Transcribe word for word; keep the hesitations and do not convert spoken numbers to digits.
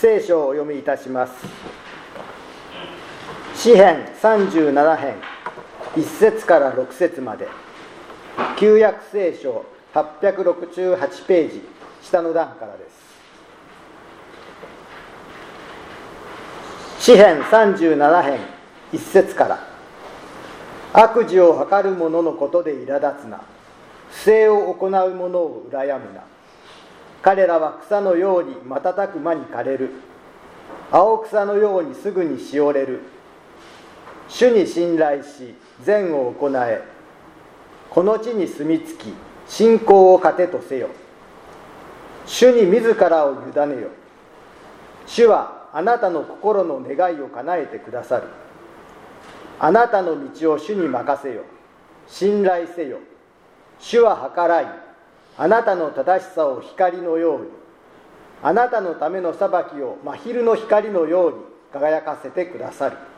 聖書をお読みいたします。詩編さんじゅうなな編いっ節からろく節まで、旧約聖書はっぴゃくろくじゅうはちページ下の段からです。詩編さんじゅうなな編いっ節から。悪事を図る者のことで苛立つな。不正を行う者を羨むな。彼らは草のように瞬く間に枯れる。青草のようにすぐにしおれる。主に信頼し善を行え。この地に住み着き信仰を糧とせよ。主に自らを委ねよ。主はあなたの心の願いを叶えてくださる。あなたの道を主に任せよ。信頼せよ。主は計らい、あなたの正しさを光のように、あなたのための裁きを真昼の光のように輝かせてくださる。